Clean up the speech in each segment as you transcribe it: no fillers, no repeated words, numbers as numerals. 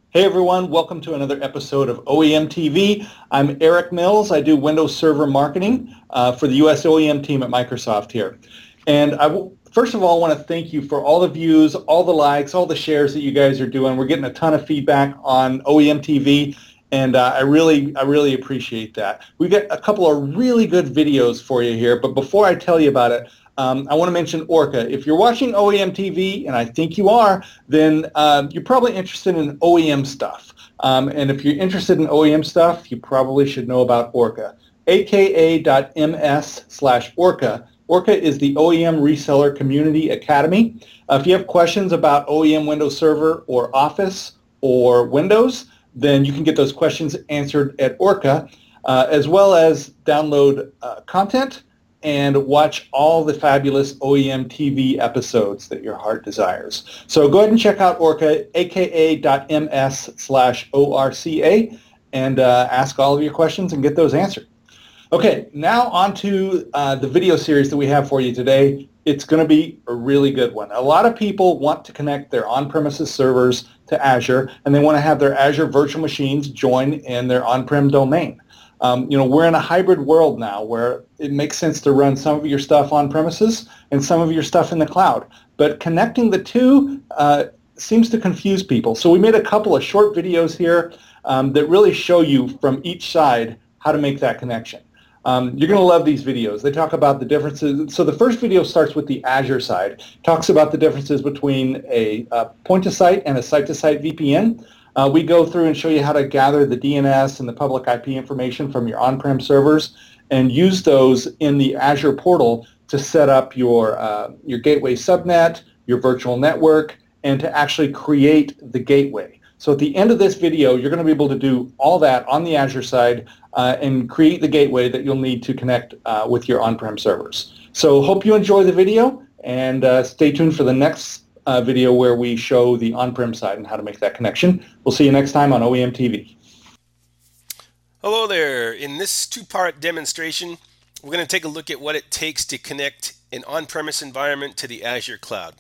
Hey everyone, welcome to another episode of OEM TV. I'm Eric Mills. I do Windows Server marketing for the US OEM team at Microsoft here. And first of all, want to thank you for all the views, all the likes, all the shares that you guys are doing. We're getting a ton of feedback on OEM TV, and I really appreciate that. We got a couple of really good videos for you here, but before I tell you about it, I want to mention Orca. If you're watching OEM TV, and I think you are, then you're probably interested in OEM stuff. And if you're interested in OEM stuff, you probably should know about Orca. aka.ms/Orca. Orca is the OEM Reseller Community Academy. If you have questions about OEM Windows Server or Office or Windows, then you can get those questions answered at Orca, as well as download content and watch all the fabulous OEM TV episodes that your heart desires. So go ahead and check out Orca, aka.ms/ORCA, and ask all of your questions and get those answered. Okay, now on to the video series that we have for you today. It's going to be a really good one. A lot of people want to connect their on-premises servers to Azure, and they want to have their Azure virtual machines join in their on-prem domain. We're in a hybrid world now where it makes sense to run some of your stuff on premises and some of your stuff in the cloud. But connecting the two seems to confuse people. So we made a couple of short videos here that really show you from each side how to make that connection. You're going to love these videos. They talk about the differences. So the first video starts with the Azure side, talks about the differences between a point-to-site and a site-to-site VPN. We go through and show you how to gather the DNS and the public IP information from your on-prem servers and use those in the Azure portal to set up your gateway subnet, your virtual network, and to actually create the gateway. So at the end of this video, you're going to be able to do all that on the Azure side and create the gateway that you'll need to connect with your on-prem servers. So hope you enjoy the video, and stay tuned for the next video where we show the on-prem side and how to make that connection. We'll see you next time on OEM TV. Hello there. In this two-part demonstration, we're going to take a look at what it takes to connect an on-premise environment to the Azure cloud.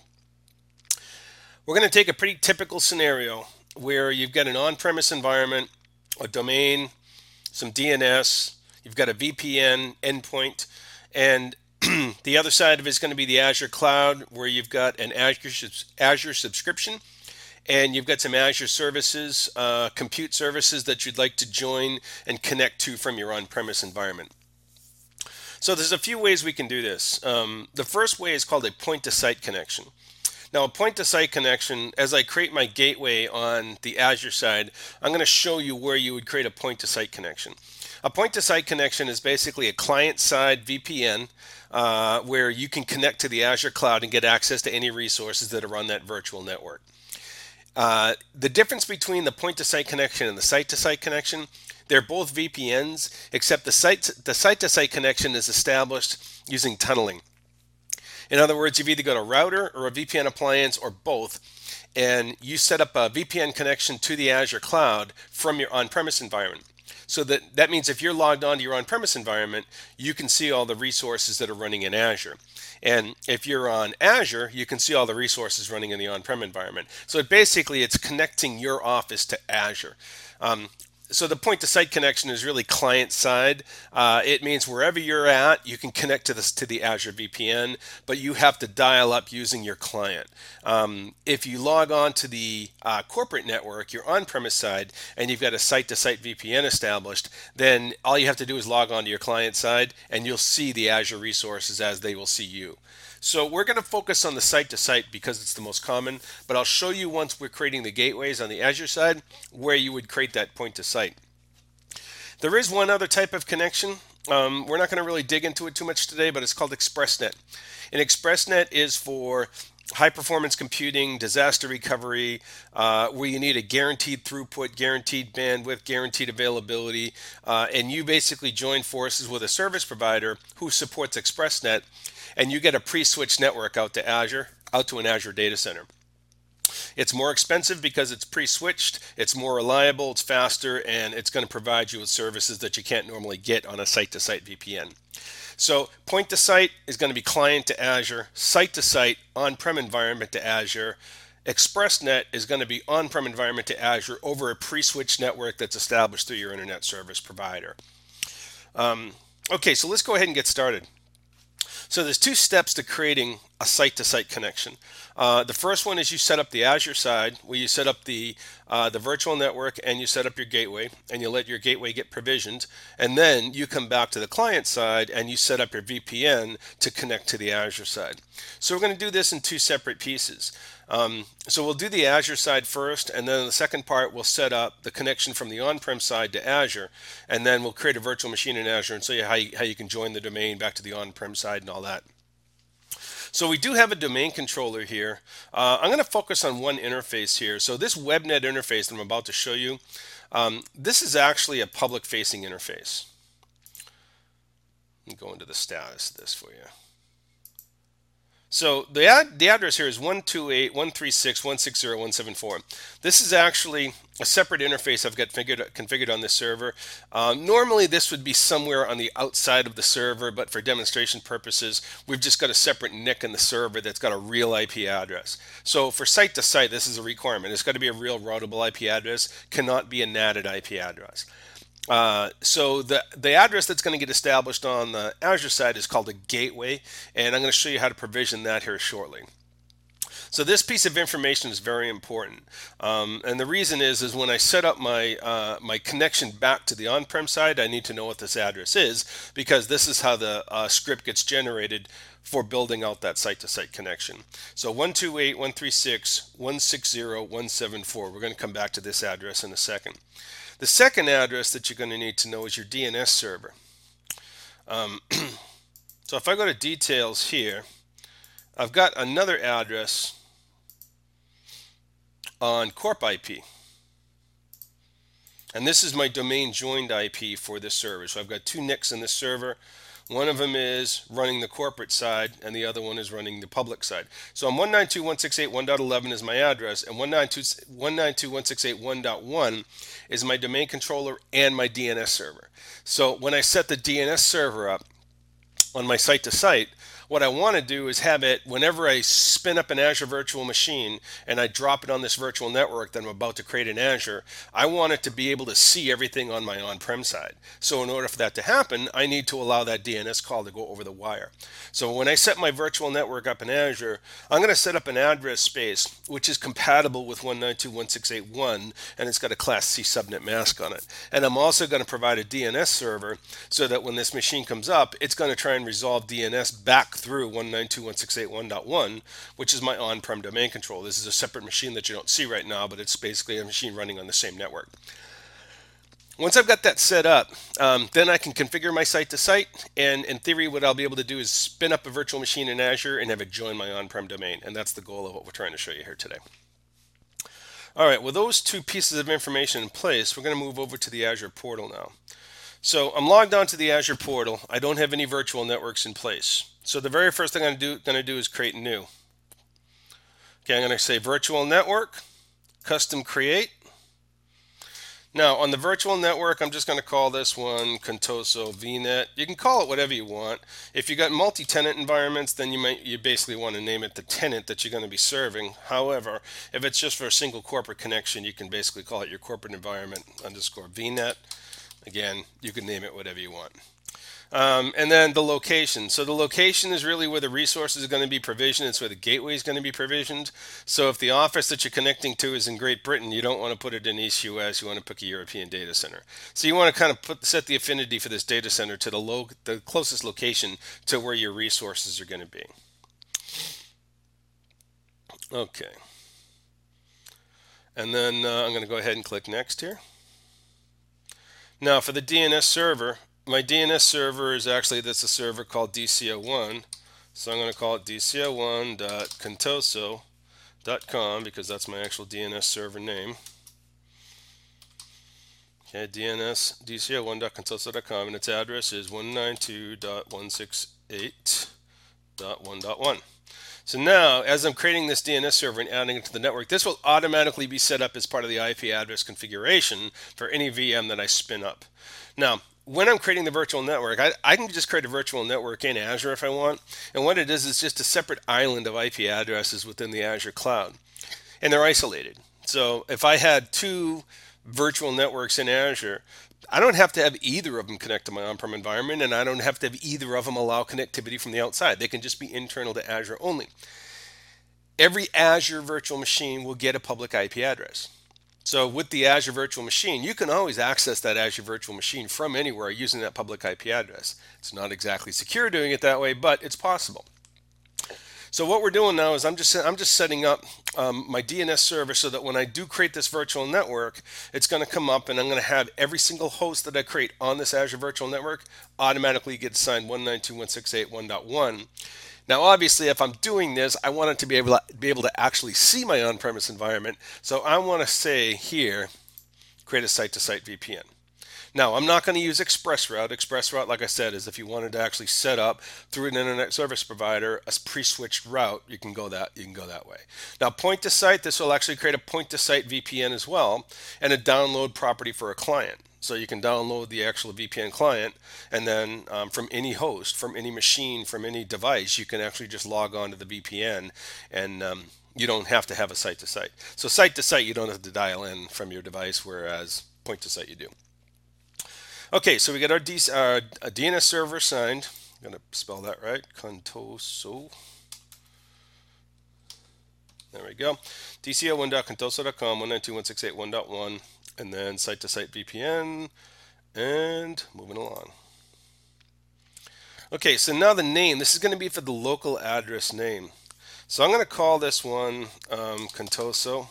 We're going to take a pretty typical scenario where you've got an on-premise environment, a domain, some DNS, you've got a VPN endpoint, and the other side of it is going to be the Azure cloud, where you've got an Azure subscription, and you've got some Azure services, compute services that you'd like to join and connect to from your on-premise environment. So there's a few ways we can do this. The first way is called a point-to-site connection. Now, a point-to-site connection, as I create my gateway on the Azure side, I'm going to show you where you would create a point-to-site connection. A point-to-site connection is basically a client-side VPN where you can connect to the Azure cloud and get access to any resources that are on that virtual network. The difference between the point-to-site connection and the site-to-site connection, they're both VPNs, except the site-to-site connection is established using tunneling. In other words, you've either got a router or a VPN appliance or both, and you set up a VPN connection to the Azure cloud from your on-premise environment. So that means if you're logged onto your on-premise environment, you can see all the resources that are running in Azure. And if you're on Azure, you can see all the resources running in the on-prem environment. So basically, it's connecting your office to Azure. So the point-to-site connection is really client-side. It means wherever you're at, you can connect to the Azure VPN, but you have to dial up using your client. If you log on to the corporate network, your on-premise side, and you've got a site-to-site VPN established, then all you have to do is log on to your client side, and you'll see the Azure resources as they will see you. So we're going to focus on the site-to-site because it's the most common, but I'll show you once we're creating the gateways on the Azure side where you would create that point-to-site. There is one other type of connection. We're not going to really dig into it too much today, but it's called ExpressNet. And ExpressNet is for high-performance computing, disaster recovery, where you need a guaranteed throughput, guaranteed bandwidth, guaranteed availability, and you basically join forces with a service provider who supports ExpressNet, and you get a pre-switched network out to an Azure data center. It's more expensive because it's pre-switched, it's more reliable, it's faster, and it's going to provide you with services that you can't normally get on a site-to-site VPN. So point-to-site is going to be client to Azure, site-to-site on-prem environment to Azure, ExpressNet is going to be on-prem environment to Azure over a pre-switched network that's established through your internet service provider. Okay, so let's go ahead and get started. So there's two steps to creating a site-to-site connection. The first one is you set up the Azure side, where you set up the virtual network and you set up your gateway, and you let your gateway get provisioned, and then you come back to the client side and you set up your VPN to connect to the Azure side. So we're going to do this in two separate pieces. So we'll do the Azure side first, and then in the second part we'll set up the connection from the on-prem side to Azure, and then we'll create a virtual machine in Azure and show you how you can join the domain back to the on-prem side and all that. So we do have a domain controller here. I'm going to focus on one interface here. So this WebNet interface that I'm about to show you, this is actually a public-facing interface. Let me go into the status of this for you. So the address here is 128.136.160.174. This is actually a separate interface I've got configured on this server. Normally this would be somewhere on the outside of the server, but for demonstration purposes, we've just got a separate NIC in the server that's got a real IP address. So for site to site, this is a requirement. It's got to be a real routable IP address, cannot be a NATed IP address. So the address that's going to get established on the Azure side is called a gateway, and I'm going to show you how to provision that here shortly. So this piece of information is very important, and the reason is when I set up my my connection back to the on-prem side, I need to know what this address is, because this is how the script gets generated for building out that site-to-site connection. So 128.136.160.174. We're going to come back to this address in a second. The second address that you're going to need to know is your DNS server. So if I go to details here, I've got another address on Corp IP. And this is my domain joined IP for this server. So I've got two NICs in this server. One of them is running the corporate side, and the other one is running the public side. So on 192.168.1.11 is my address, and 192.168.1.1 is my domain controller and my DNS server. So when I set the DNS server up on my site-to-site, what I want to do is have it, whenever I spin up an Azure virtual machine and I drop it on this virtual network that I'm about to create in Azure, I want it to be able to see everything on my on-prem side. So in order for that to happen, I need to allow that DNS call to go over the wire. So when I set my virtual network up in Azure, I'm going to set up an address space which is compatible with 192.168.1, and it's got a Class C subnet mask on it. And I'm also going to provide a DNS server so that when this machine comes up, it's going to try and resolve DNS back through 192.168.1.1, which is my on-prem domain control. This is a separate machine that you don't see right now, but it's basically a machine running on the same network. Once I've got that set up, then I can configure my site-to-site, and in theory what I'll be able to do is spin up a virtual machine in Azure and have it join my on-prem domain, and that's the goal of what we're trying to show you here today. All right, with those two pieces of information in place, we're going to move over to the Azure portal now. So I'm logged on to the Azure portal. I don't have any virtual networks in place. So the very first thing I'm going to do is create new. Okay, I'm going to say virtual network, custom create. Now on the virtual network, I'm just going to call this one Contoso VNet. You can call it whatever you want. If you got multi-tenant environments, then you basically want to name it the tenant that you're going to be serving. However, if it's just for a single corporate connection, you can basically call it your corporate environment _ VNet. Again, you can name it whatever you want. And then the location. So the location is really where the resources are going to be provisioned. It's where the gateway is going to be provisioned. So if the office that you're connecting to is in Great Britain, you don't want to put it in East US. You want to pick a European data center. So you want to kind of set the affinity for this data center to the closest location to where your resources are going to be. Okay. And then I'm going to go ahead and click Next here. Now for the DNS server, my DNS server is actually, that's a server called DCO1. So I'm going to call it dco1.contoso.com because that's my actual DNS server name. Okay, dco1.contoso.com, and its address is 192.168.1.1. So now, as I'm creating this DNS server and adding it to the network, this will automatically be set up as part of the IP address configuration for any VM that I spin up. Now, when I'm creating the virtual network, I can just create a virtual network in Azure if I want. And what it is just a separate island of IP addresses within the Azure cloud. and they're isolated. So if I had two virtual networks in Azure, I don't have to have either of them connect to my on-prem environment, and I don't have to have either of them allow connectivity from the outside. They can just be internal to Azure only. Every Azure virtual machine will get a public IP address. So with the Azure Virtual Machine, you can always access that Azure Virtual Machine from anywhere using that public IP address. It's not exactly secure doing it that way, but it's possible. So what we're doing now is I'm just setting up my DNS server so that when I do create this virtual network, it's going to come up and I'm going to have every single host that I create on this Azure Virtual Network automatically get assigned 192.168.1.1. Now, obviously, if I'm doing this, I want it to be able to actually see my on-premise environment. So I want to say here, create a site-to-site VPN. Now, I'm not going to use ExpressRoute. ExpressRoute, like I said, is if you wanted to actually set up through an internet service provider a pre-switched route, you can go that way. Now, point to site, this will actually create a point to site VPN as well, and a download property for a client. So you can download the actual VPN client, and then from any host, from any machine, from any device, you can actually just log on to the VPN, and you don't have to have a site to site. So site to site, you don't have to dial in from your device, whereas point to site you do. Okay, so we got our DNS server assigned. I'm going to spell that right. Contoso. There we go. DCL1.contoso.com, 192.168.1.1, and then site-to-site VPN, and moving along. Okay, so now the name. This is going to be for the local address name. So I'm going to call this one Contoso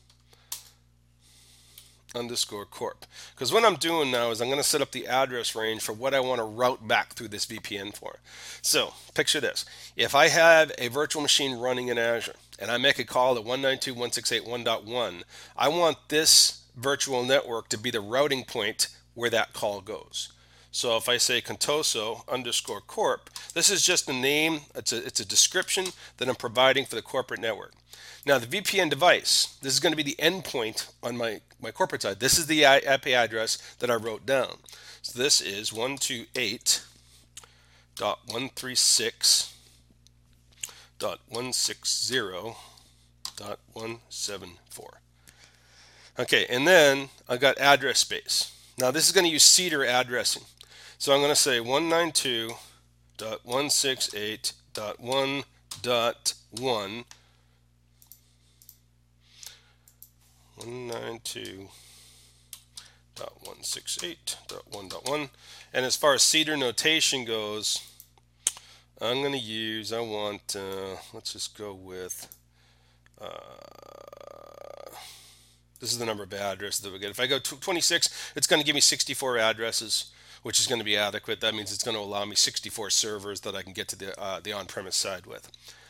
_corp, because what I'm doing now is I'm going to set up the address range for what I want to route back through this VPN for. So picture this: if I have a virtual machine running in Azure and I make a call to 192.168.1.1, I want this virtual network to be the routing point where that call goes. So if I say Contoso _corp, this is just a name, it's a description that I'm providing for the corporate network. Now the VPN device, this is going to be the endpoint on my corporate side. This is the IP address that I wrote down. So this is 128.136.160.174. Okay, and then I've got address space. Now this is going to use CEDAR addressing. So I'm going to say 192.168.1.1 192.168.1.1, and as far as CEDAR notation goes, I'm going to use, let's just go with, this is the number of addresses that we get. If I go to 26, it's going to give me 64 addresses, which is going to be adequate. That means it's going to allow me 64 servers that I can get to the on-premise side with.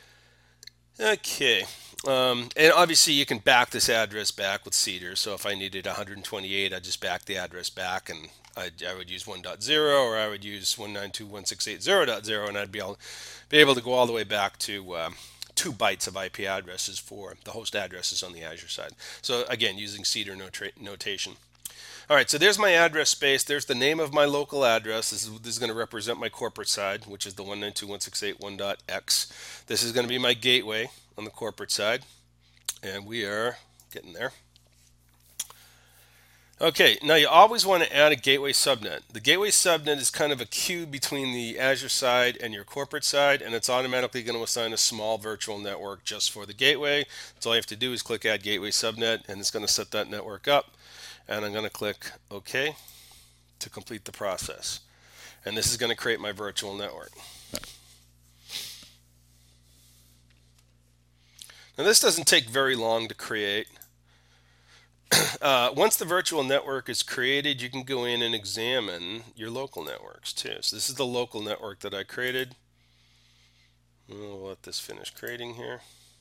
Okay, and obviously you can back this address back with CEDAR. So if I needed 128, I just back the address back, and I would use 1.0, or I would use 192.168.0.0, and I'd be able to go all the way back to 2 bytes of IP addresses for the host addresses on the Azure side. So again, using CEDAR notation. All right, so there's my address space. There's the name of my local address. This is going to represent my corporate side, which is the 192.168.1.x. This is going to be my gateway on the corporate side, and we are getting there. Okay, now you always want to add a gateway subnet. The gateway subnet is kind of a queue between the Azure side and your corporate side, and it's automatically going to assign a small virtual network just for the gateway. So all you have to do is click Add Gateway Subnet, and it's going to set that network up. And I'm going to click OK to complete the process. And this is going to create my virtual network. Now this doesn't take very long to create. Once the virtual network is created, you can go in and examine your local networks too. So this is the local network that I created. We'll let this finish creating here.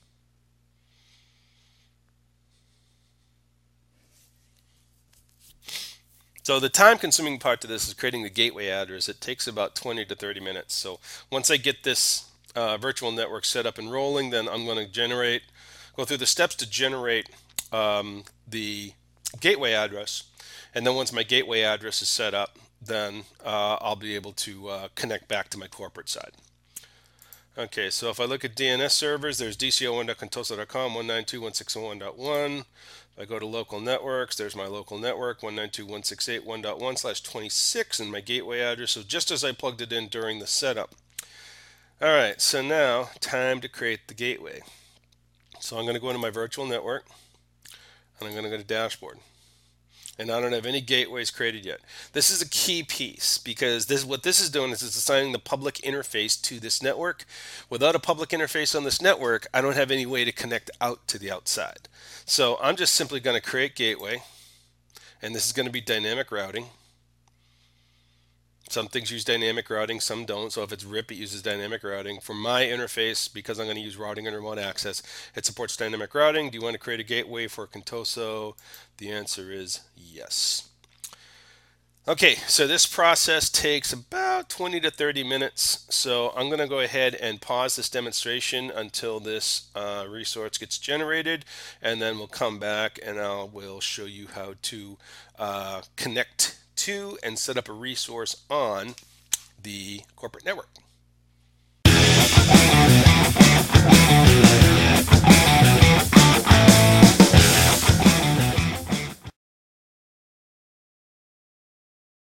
So the time-consuming part to this is creating the gateway address. It takes about 20 to 30 minutes. So once I get this virtual network set up and rolling, then I'm going to go through the steps to generate the gateway address. And then once my gateway address is set up, then I'll be able to connect back to my corporate side. Okay, so if I look at DNS servers, there's dco1.contoso.com, 192.168.1.1. If I go to local networks, there's my local network, 192.168.1.1/26, and my gateway address. So just as I plugged it in during the setup. All right, so now time to create the gateway. So I'm going to go into my virtual network, and I'm going to go to dashboard. And I don't have any gateways created yet. This is a key piece because what this is doing is it's assigning the public interface to this network. Without a public interface on this network, I don't have any way to connect out to the outside. So I'm just simply going to create gateway, and this is going to be dynamic routing. Some things use dynamic routing, some don't. So if it's RIP, it uses dynamic routing. For my interface, because I'm going to use routing and remote access, it supports dynamic routing. Do you want to create a gateway for Contoso? The answer is yes. Okay, so this process takes about 20 to 30 minutes. So I'm going to go ahead and pause this demonstration until this resource gets generated, and then we'll come back and we'll show you how to connect to and set up a resource on the corporate network.